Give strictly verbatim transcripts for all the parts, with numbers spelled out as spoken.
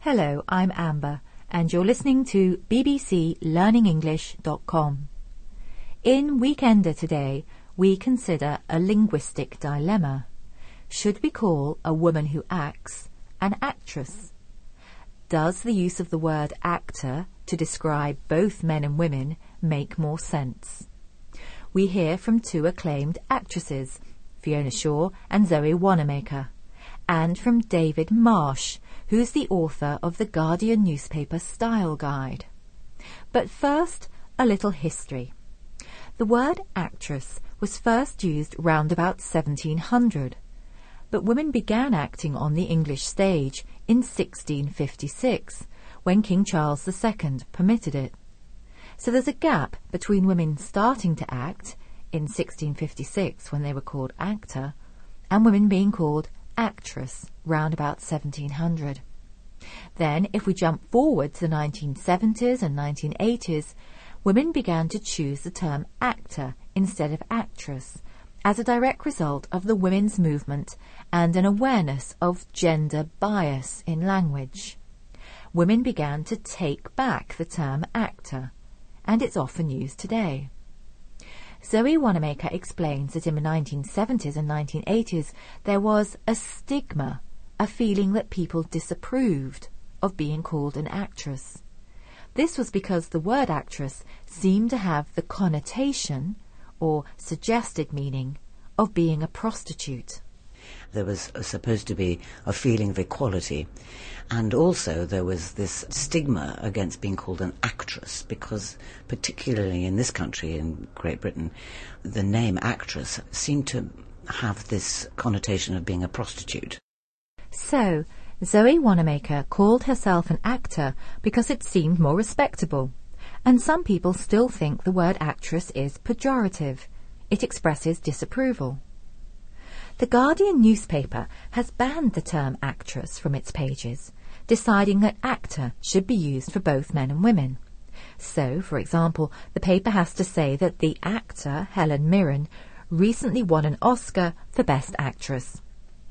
Hello, I'm Amber, and you're listening to b b c learning english dot com. In Weekender today, we consider a linguistic dilemma. Should we call a woman who acts an actress? Does the use of the word actor to describe both men and women make more sense? We hear from two acclaimed actresses, Fiona Shaw and Zoe Wanamaker, and from David Marsh, who's the author of the Guardian newspaper Style Guide. But first, a little history. The word actress was first used round about seventeen hundred, but women began acting on the English stage in sixteen fifty-six, when King Charles the Second permitted it. So there's a gap between women starting to act in sixteen fifty-six, when they were called actor, and women being called actress round about seventeen hundred. Then, if we jump forward to the nineteen seventies and nineteen eighties, women began to choose the term actor instead of actress, as a direct result of the women's movement and an awareness of gender bias in language. Women began to take back the term actor, and it's often used today. Zoe Wanamaker explains that in the nineteen seventies and nineteen eighties there was a stigma, a feeling that people disapproved of being called an actress. This was because the word actress seemed to have the connotation, or suggested meaning, of being a prostitute. There was supposed to be a feeling of equality, and also there was this stigma against being called an actress, because particularly in this country, in Great Britain, the name actress seemed to have this connotation of being a prostitute. So, Zoe Wanamaker called herself an actor because it seemed more respectable, and some people still think the word actress is pejorative. It expresses disapproval. The Guardian newspaper has banned the term actress from its pages, deciding that actor should be used for both men and women. So, for example, the paper has to say that the actor, Helen Mirren, recently won an Oscar for Best Actress.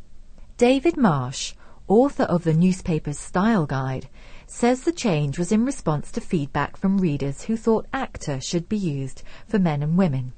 David Marsh, author of the newspaper's Style Guide, says the change was in response to feedback from readers who thought actor should be used for men and women.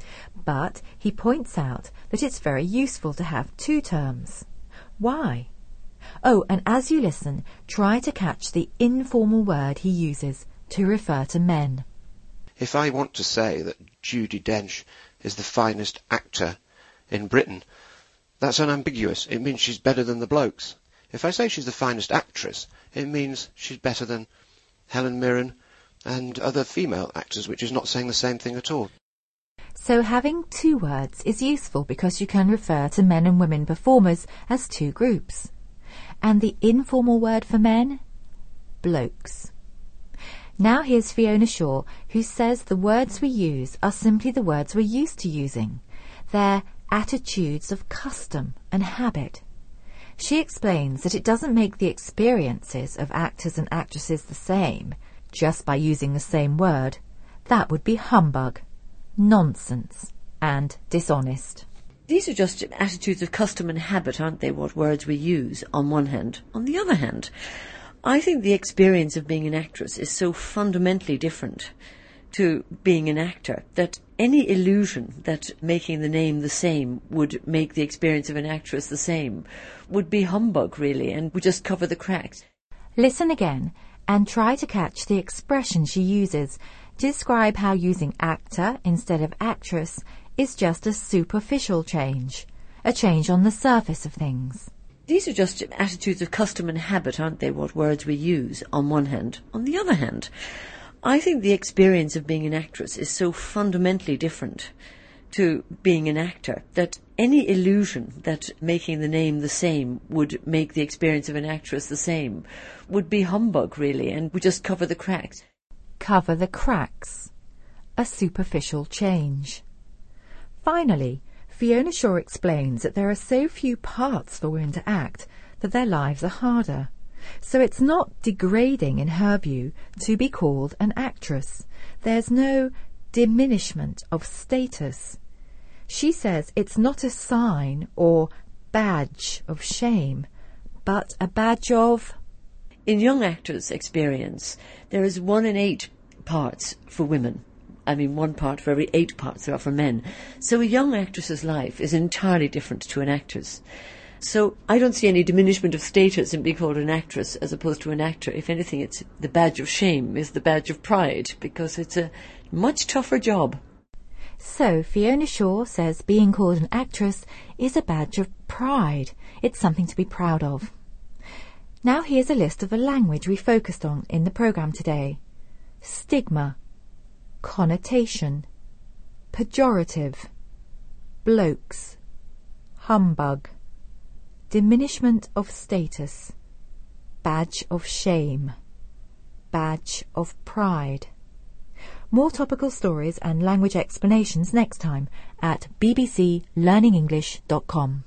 But he points out that it's very useful to have two terms. Why? Oh, and as you listen, try to catch the informal word he uses to refer to men. If I want to say that Judi Dench is the finest actor in Britain, that's unambiguous. It means she's better than the blokes. If I say she's the finest actress, it means she's better than Helen Mirren and other female actors, which is not saying the same thing at all. So having two words is useful because you can refer to men and women performers as two groups. And the informal word for men? Blokes. Now here's Fiona Shaw, who says the words we use are simply the words we're used to using. They're attitudes of custom and habit. She explains that it doesn't make the experiences of actors and actresses the same just by using the same word. That would be humbug, nonsense, and dishonest. These are just attitudes of custom and habit, aren't they, what words we use, on one hand. On the other hand, I think the experience of being an actress is so fundamentally different to being an actor that any illusion that making the name the same would make the experience of an actress the same would be humbug, really, and would just cover the cracks. Listen again and try to catch the expression she uses to describe how using actor instead of actress is just a superficial change, a change on the surface of things. These are just attitudes of custom and habit, aren't they, what words we use, on one hand. On the other hand, I think the experience of being an actress is so fundamentally different to being an actor that any illusion that making the name the same would make the experience of an actress the same would be humbug, really, and would just cover the cracks. Cover the cracks. A superficial change. Finally, Fiona Shaw explains that there are so few parts for women to act that their lives are harder. So it's not degrading, in her view, to be called an actress. There's no diminishment of status. She says it's not a sign or badge of shame, but a badge of in young actors' experience, there is one in eight parts for women. I mean, one part for every eight parts there are for men. So a young actress's life is entirely different to an actor's. So I don't see any diminishment of status in being called an actress as opposed to an actor. If anything, it's the badge of shame is the badge of pride, because it's a much tougher job. So Fiona Shaw says being called an actress is a badge of pride. It's something to be proud of. Now here's a list of the language we focused on in the programme today. Stigma, connotation, pejorative, blokes, humbug, diminishment of status, badge of shame, badge of pride. More topical stories and language explanations next time at b b c learning english dot com.